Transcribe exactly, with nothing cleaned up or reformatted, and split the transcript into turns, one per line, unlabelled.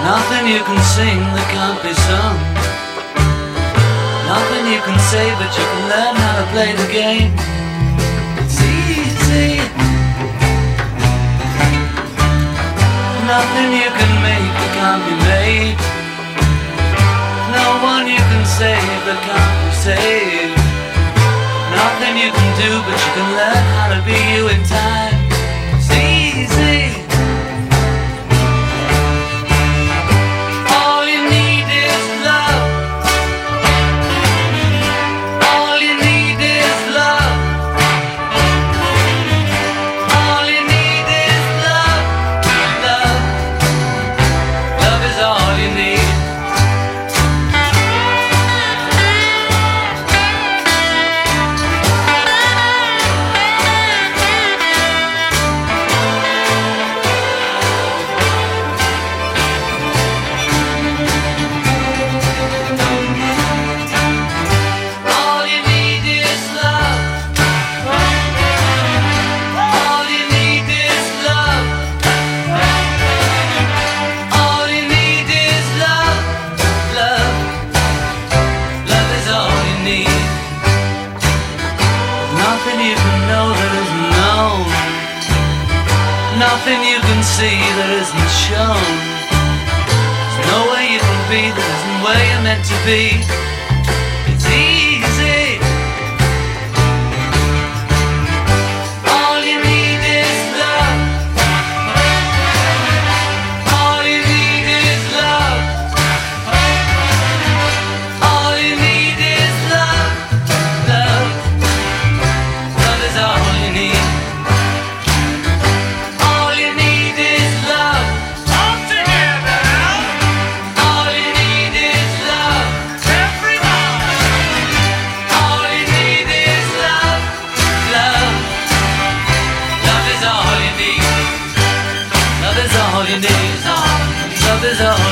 Nothing you can sing that can't be sung. Nothing you can say, but you can learn how to play the game. It's easy. Nothing you can make that can't be made. No one you can save that can't be saved. Nothing you can do, but you can learn how to be you in time. It's easy. Nothing you can see that isn't shown. There's no way you can be that isn't where you're meant to be. It's easy. All you need is love. All you need is love. All you need is love. Love. Love is all you need. Love is all